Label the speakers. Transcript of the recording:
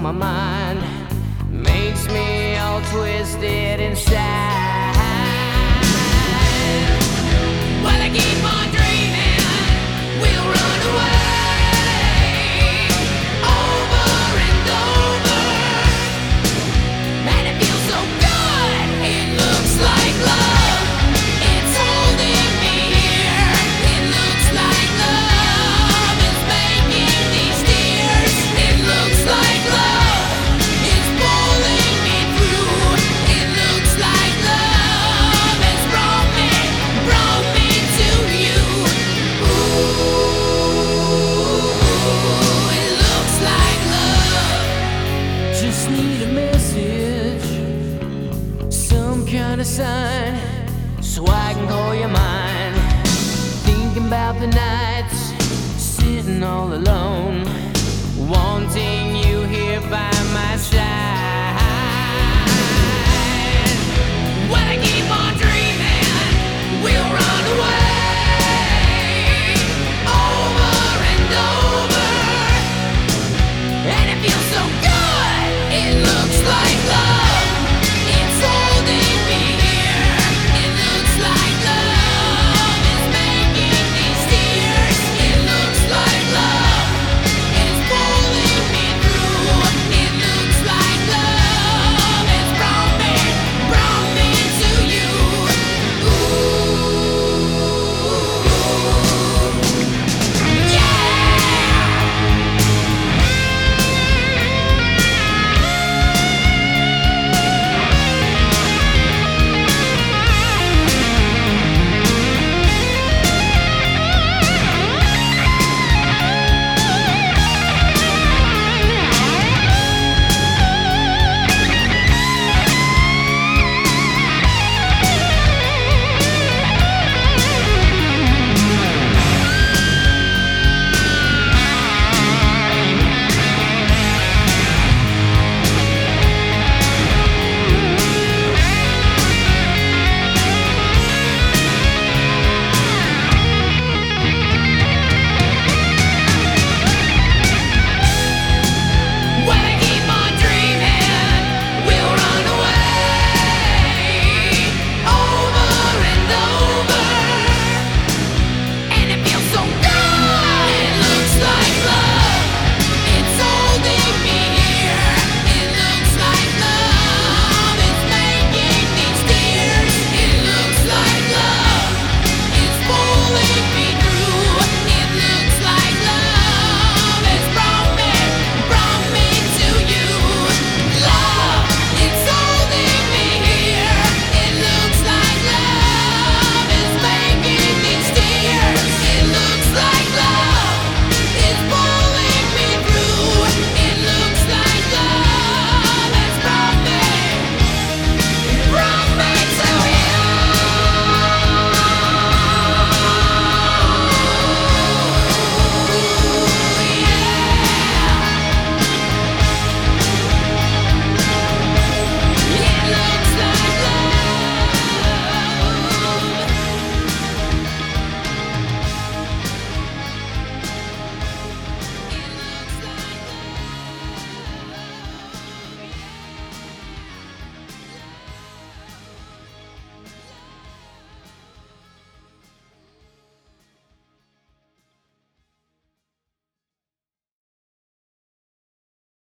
Speaker 1: on my mind, makes me all twisted inside. Well, I keep on dreaming we'll run away, over and over. Man, it feels so good. It looks like love. It's holding me here. It looks like love is making these tears. It looks like love is pulling me through. It looks like love has brought me to you. Ooh, it looks like love. Just need a message, some kind of sign, so I can call your mind. Thinking about the nights, sitting all alone,